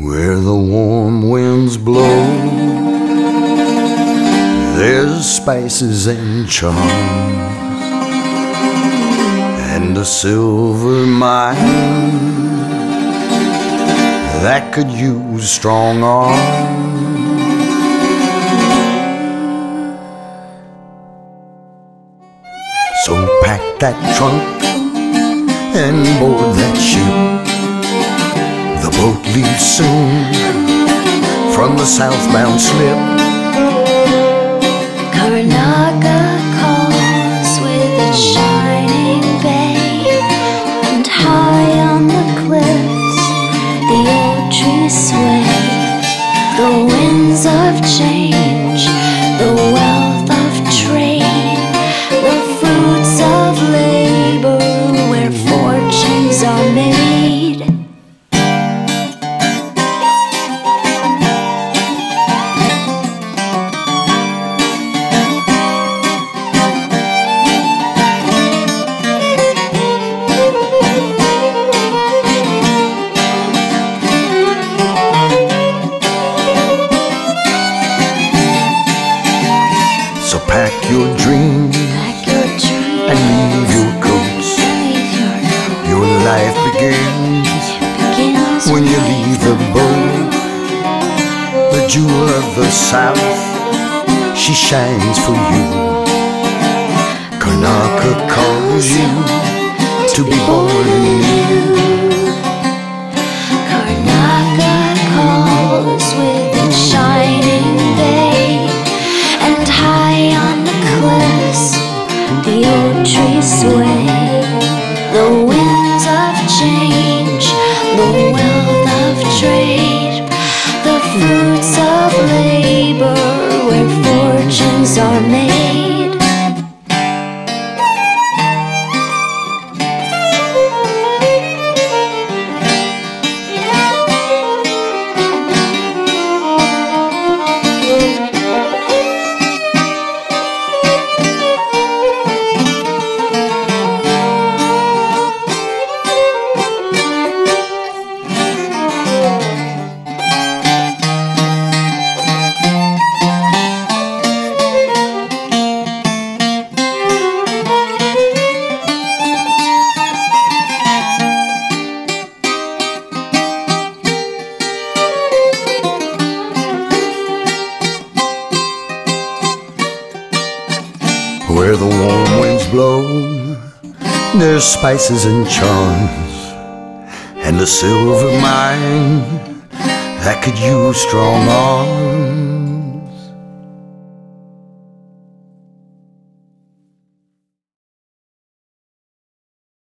Where the warm winds blow, there's spices and charms, and a silver mine that could use strong arms. So pack that trunk and board that ship. The boat leaves soon from the southbound slip. Karnaca calls with its shining bay, and high on the cliffs the old trees sway. The winds of change, the wealth of trade, the fruits of labor where fortunes are made. So pack your dreams and leave your coats. Your life begins when you leave the boat. The jewel of the South, she shines for you. Karnaca calls you to be born anew. Karnaca calls with its shining bay, and high on the cliffs the old trees sway. The winds of change, the wealth of trade, the fruits of labor where fortunes are made. Where the warm winds blow, there's spices and charms, and a silver mine that could use strong arms.